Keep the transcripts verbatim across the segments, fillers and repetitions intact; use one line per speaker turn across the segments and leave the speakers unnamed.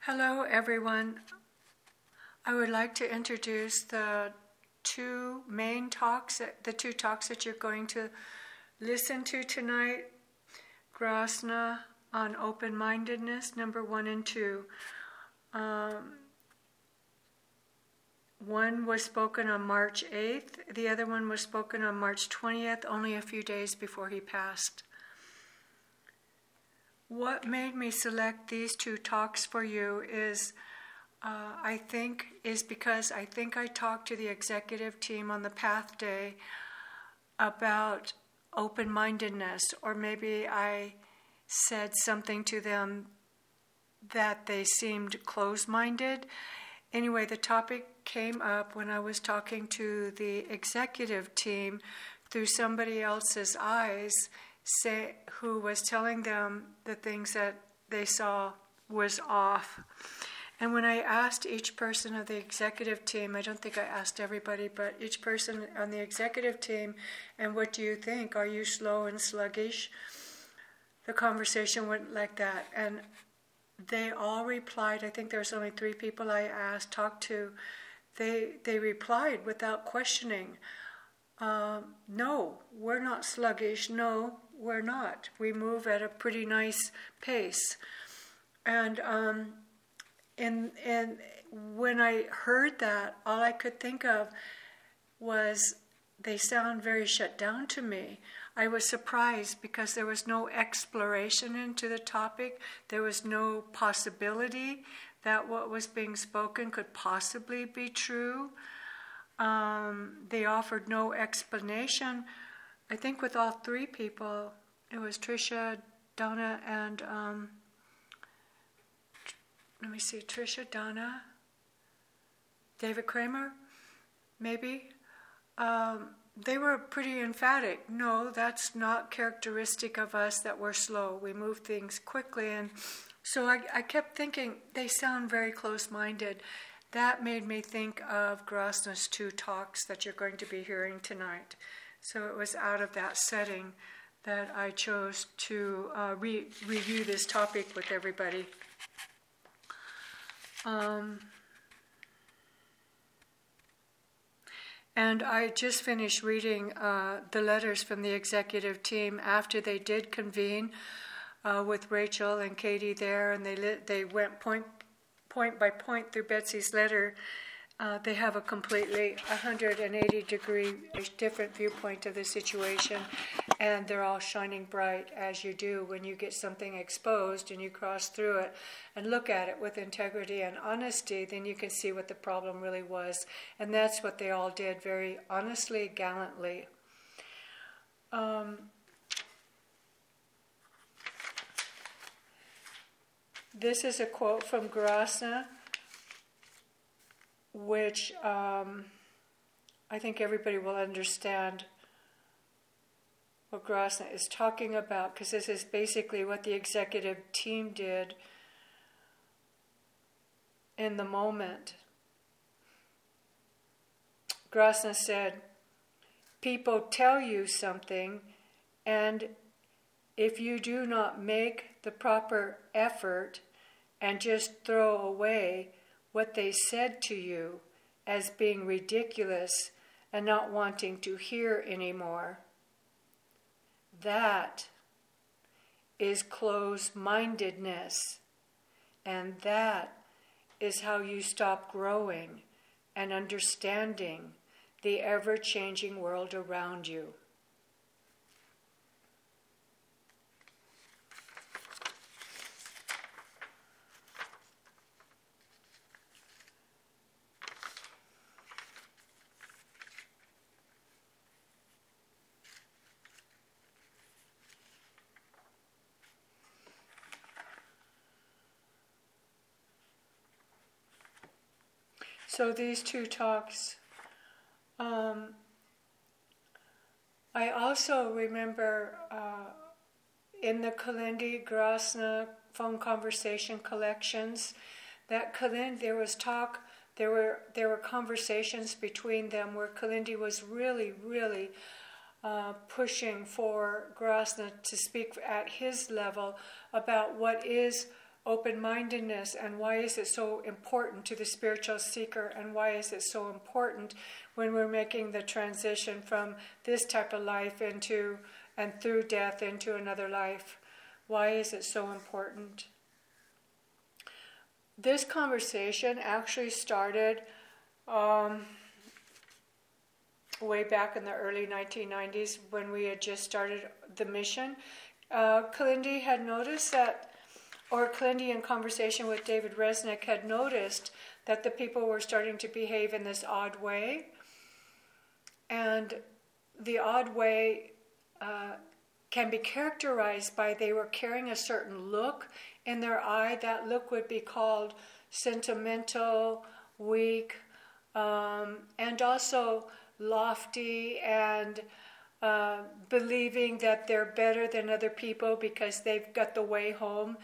Hello, everyone. I would like to introduce the two main talks, the two talks that you're going to listen to tonight. Grasna on open-mindedness, number one and two. Um, one was spoken on March eighth. The other one was spoken on March twentieth, only a few days before he passed. What made me select these two talks for you is, uh, I think, is because I think I talked to the executive team on the Path Day about open-mindedness, or maybe I said something to them that they seemed closed-minded. Anyway, the topic came up when I was talking to the executive team through somebody else's eyes, say, who was telling them the things that they saw was off. And when I asked each person of the executive team, I don't think I asked everybody, but each person on the executive team, and what do you think? Are you slow and sluggish? The conversation went like that. And they all replied. I think there was only three people I asked, talked to. They, they replied without questioning. Um, no, we're not sluggish. No, we're not. We move at a pretty nice pace. And um, in, in, when I heard that, all I could think of was they sound very shut down to me. I was surprised because there was no exploration into the topic. There was no possibility that what was being spoken could possibly be true. Um, they offered no explanation. I think with all three people, it was Tricia, Donna, and um, let me see, Tricia, Donna, David Kramer, maybe. Um, they were pretty emphatic. No, that's not characteristic of us that we're slow. We move things quickly. And so I, I kept thinking, they sound very close-minded. That made me think of Grasna's two talks that you're going to be hearing tonight. So it was out of that setting that I chose to uh, re- review this topic with everybody. Um, and I just finished reading uh, the letters from the executive team after they did convene uh, with Rachel and Katie there, and they li- they went point point by point through Betsy's letter. Uh, they have a completely one hundred eighty degree different viewpoint of the situation, and they're all shining bright, as you do when you get something exposed and you cross through it and look at it with integrity and honesty. Then you can see what the problem really was, and that's what they all did, very honestly, gallantly. Um, this is a quote from Grasna, which um, I think everybody will understand what Grasna is talking about, because this is basically what the executive team did in the moment. Grasna said, people tell you something, and if you do not make the proper effort and just throw away what they said to you as being ridiculous and not wanting to hear anymore, that is closed-mindedness, and that is how you stop growing and understanding the ever-changing world around you. So these two talks, um, I also remember uh, in the Kalindi Grasna phone conversation collections, that Kalindi, there was talk, there were there were conversations between them where Kalindi was really, really uh, pushing for Grasna to speak at his level about what is open-mindedness, and why is it so important to the spiritual seeker, and why is it so important when we're making the transition from this type of life into and through death into another life. Why is it so important? This conversation actually started um, way back in the early nineteen nineties when we had just started the mission. Uh, Kalindi had noticed that, or Kalindi in conversation with David Resnick had noticed that the people were starting to behave in this odd way. And the odd way uh, can be characterized by they were carrying a certain look in their eye. That look would be called sentimental, weak, um, and also lofty, and uh, believing that they're better than other people because they've got the way home,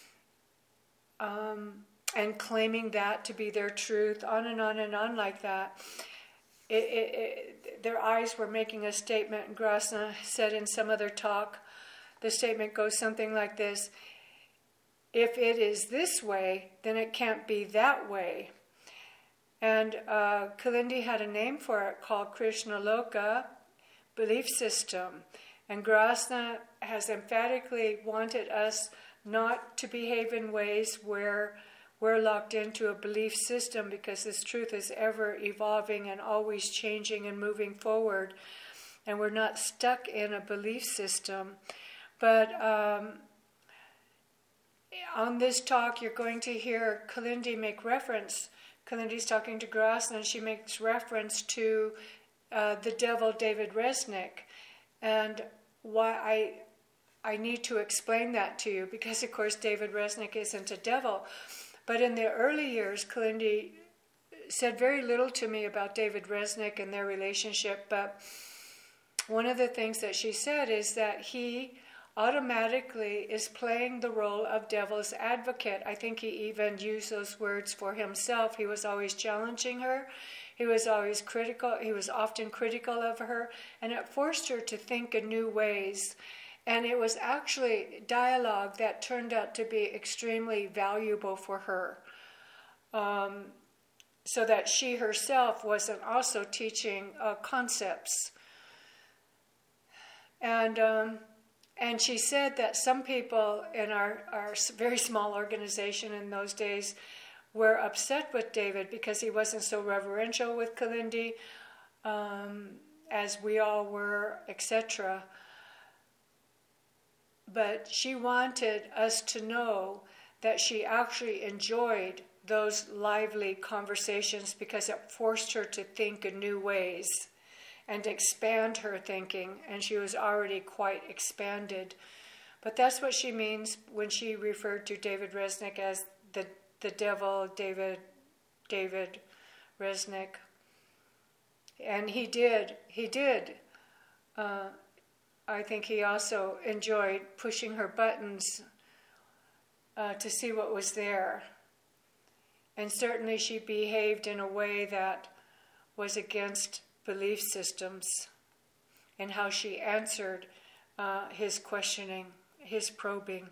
um, and claiming that to be their truth, on and on and on like that. It, it, it, their eyes were making a statement, and Grasna said in some other talk, the statement goes something like this: if it is this way, then it can't be that way. And uh, Kalindi had a name for it called Krishna Loka, belief system. And Grasna has emphatically wanted us not to behave in ways where we're locked into a belief system, because this truth is ever evolving and always changing and moving forward. And we're not stuck in a belief system. But um, on this talk, you're going to hear Kalindi make reference. Kalindi's talking to Grasna, and she makes reference to uh, the devil David Resnick. And why I I need to explain that to you, because of course David Resnick isn't a devil. But in the early years, Kalindi said very little to me about David Resnick and their relationship. But one of the things that she said is that he automatically is playing the role of devil's advocate. I think he even used those words for himself. He was always challenging her. He was always critical. He was often critical of her, and it forced her to think in new ways. And it was actually dialogue that turned out to be extremely valuable for her, um, so that she herself wasn't also teaching uh, concepts. And um, and she said that some people in our, our very small organization in those days were upset with David because he wasn't so reverential with Kalindi um, as we all were, et cetera. But she wanted us to know that she actually enjoyed those lively conversations because it forced her to think in new ways and expand her thinking, and she was already quite expanded. But that's what she means when she referred to David Resnick as the the devil, David David Resnick. And he did, he did. Uh, I think he also enjoyed pushing her buttons uh, to see what was there. And certainly she behaved in a way that was against belief systems, and how she answered uh, his questioning, his probing.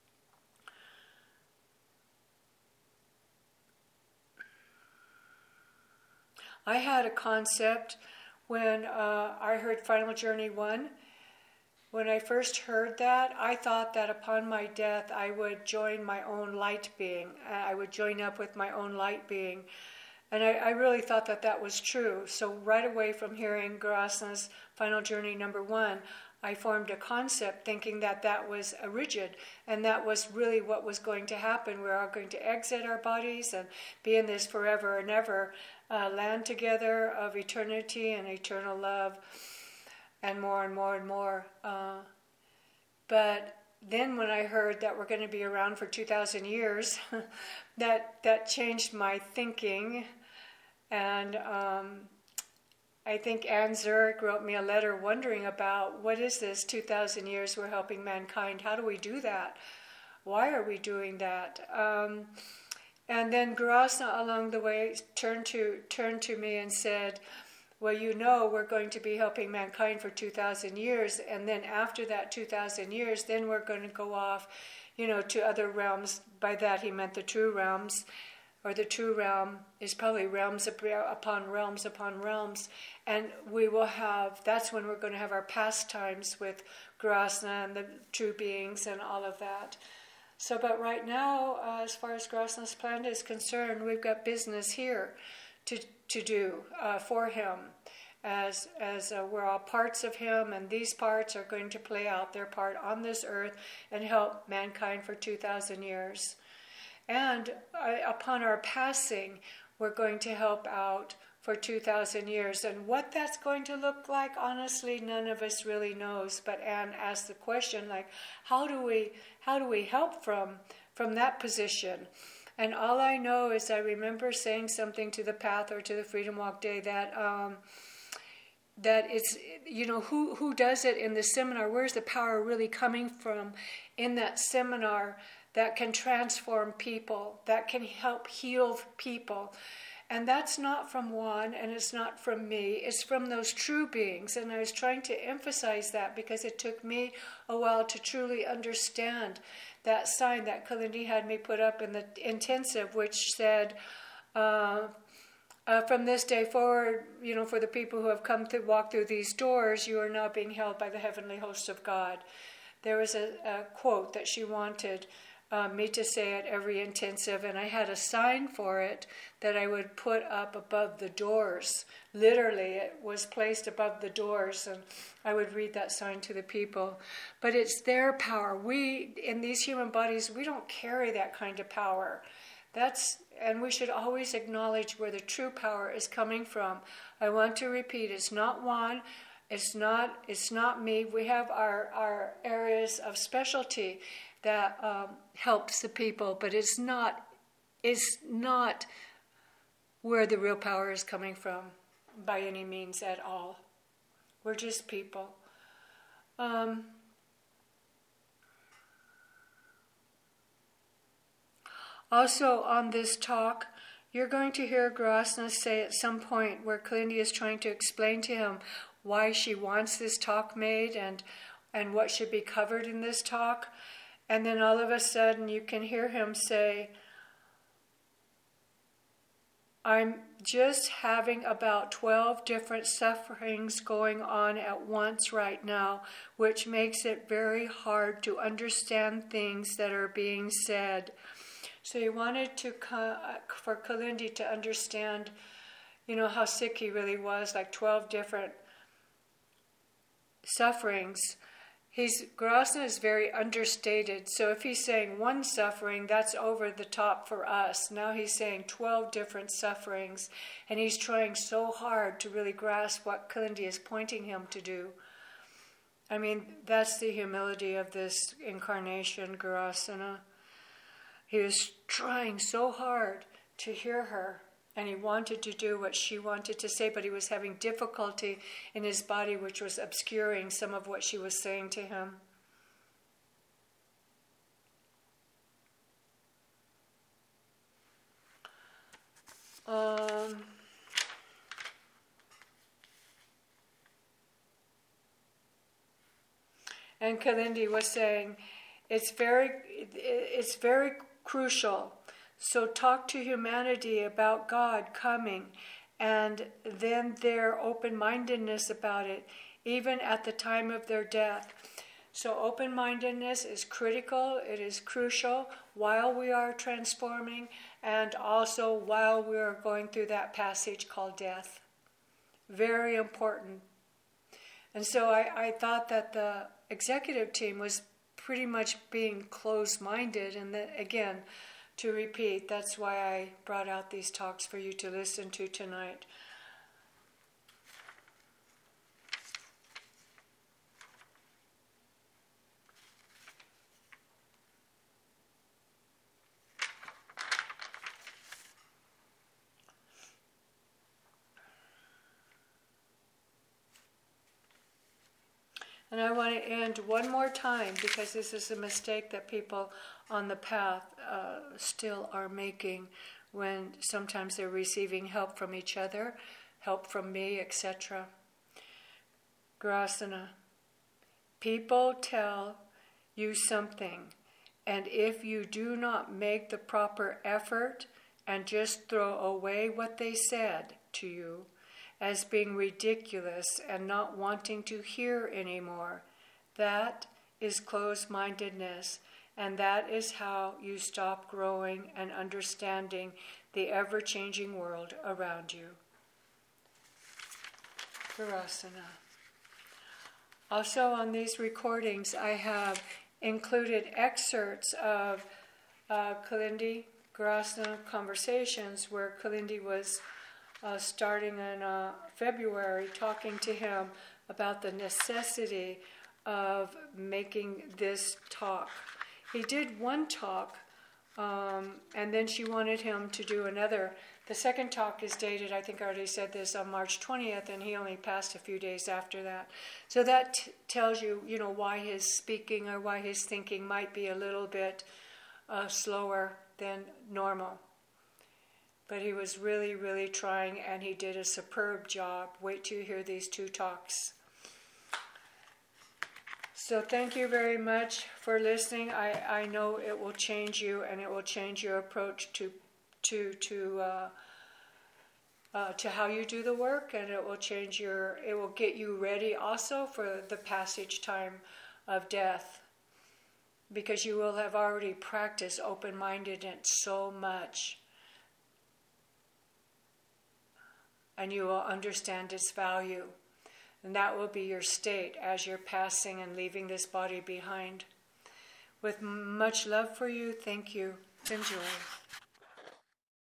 I had a concept when uh, I heard Final Journey one. When I first heard that, I thought that upon my death I would join my own light being. I would join up with my own light being. And I, I really thought that that was true. So right away from hearing Grasna's Final Journey number one, I formed a concept thinking that that was a rigid, and that was really what was going to happen. We're all going to exit our bodies and be in this forever and ever uh, land together of eternity and eternal love, and more and more and more. Uh, but then when I heard that we're going to be around for two thousand years, that that changed my thinking. And um, I think Anne Zurich wrote me a letter wondering about, what is this two thousand years we're helping mankind? How do we do that? Why are we doing that? Um, and then Grasna along the way turned to turned to me and said, well, you know, we're going to be helping mankind for two thousand years, and then after that two thousand years, then we're going to go off you know, to other realms. By that he meant the true realms, or the true realm is probably realms upon realms upon realms. And we will have, that's when we're going to have our pastimes with Grasna and the true beings and all of that. So, but right now, uh, as far as Grasna's planet is concerned, we've got business here to to do uh, for him, as as uh, we're all parts of him, and these parts are going to play out their part on this earth and help mankind for two thousand years. And uh, upon our passing, we're going to help out for two thousand years. And what that's going to look like, honestly, none of us really knows. But Anne asked the question, like, how do we how do we help from from that position? And all I know is I remember saying something to the Path or to the Freedom Walk Day that um, that it's, you know, who who does it in the seminar? Where's the power really coming from in that seminar that can transform people, that can help heal people? And that's not from Juan, and it's not from me. It's from those true beings. And I was trying to emphasize that because it took me a while to truly understand that sign that Kalindi had me put up in the intensive, which said, uh, uh, from this day forward, you know, for the people who have come to walk through these doors, you are now being held by the heavenly host of God. There was a, a quote that she wanted Uh, me to say at every intensive, and I had a sign for it that I would put up above the doors. Literally, it was placed above the doors, and I would read that sign to the people. But it's their power. We, in these human bodies, we don't carry that kind of power. That's, and we should always acknowledge where the true power is coming from. I want to repeat, it's not one, it's not, it's not me. We have our, our areas of specialty that um, helps the people, but it's not, it's not where the real power is coming from by any means at all. We're just people. Um, also on this talk, you're going to hear Grasna say at some point where Kalindi is trying to explain to him why she wants this talk made and and what should be covered in this talk. And then all of a sudden you can hear him say, I'm just having about twelve different sufferings going on at once right now, which makes it very hard to understand things that are being said. So he wanted to for Kalindi to understand, you know, how sick he really was, like twelve different sufferings. He's, Grasna is very understated, so if he's saying one suffering, that's over the top for us. Now he's saying twelve different sufferings, and he's trying so hard to really grasp what Kalindi is pointing him to do. I mean, that's the humility of this incarnation, Grasna. He was trying so hard to hear her, and he wanted to do what she wanted to say, but he was having difficulty in his body, which was obscuring some of what she was saying to him. Um, and Kalindi was saying, it's very, it's very crucial. So talk to humanity about God coming, and then their open-mindedness about it, even at the time of their death. So open-mindedness is critical, it is crucial while we are transforming, and also while we are going through that passage called death. Very important. And so I, I thought that the executive team was pretty much being closed-minded, and that, again, to repeat, that's why I brought out these talks for you to listen to tonight. And I want to end one more time, because this is a mistake that people on the path uh, still are making when sometimes they're receiving help from each other, help from me, et cetera. Grasna, people tell you something, And if you do not make the proper effort and just throw away what they said to you as being ridiculous and not wanting to hear anymore, that is closed-mindedness, and that is how you stop growing and understanding the ever-changing world around you. Virasana. Also on these recordings, I have included excerpts of uh, Kalindi Virasana conversations where Kalindi was uh, starting in uh, February talking to him about the necessity of making this talk. He did one talk, um, and then she wanted him to do another. The second talk is dated, I think I already said this, on March twentieth, and he only passed a few days after that. So that t- tells you, you know, why his speaking or why his thinking might be a little bit uh, slower than normal. But he was really, really trying, and he did a superb job. Wait till you hear these two talks. So thank you very much for listening. I, I know it will change you, and it will change your approach to to to uh, uh, to how you do the work, and it will change your. It will get you ready also for the passage time of death, because you will have already practiced open-mindedness so much, and you will understand its value. And that will be your state as you're passing and leaving this body behind. With much love for you, thank you. Enjoy.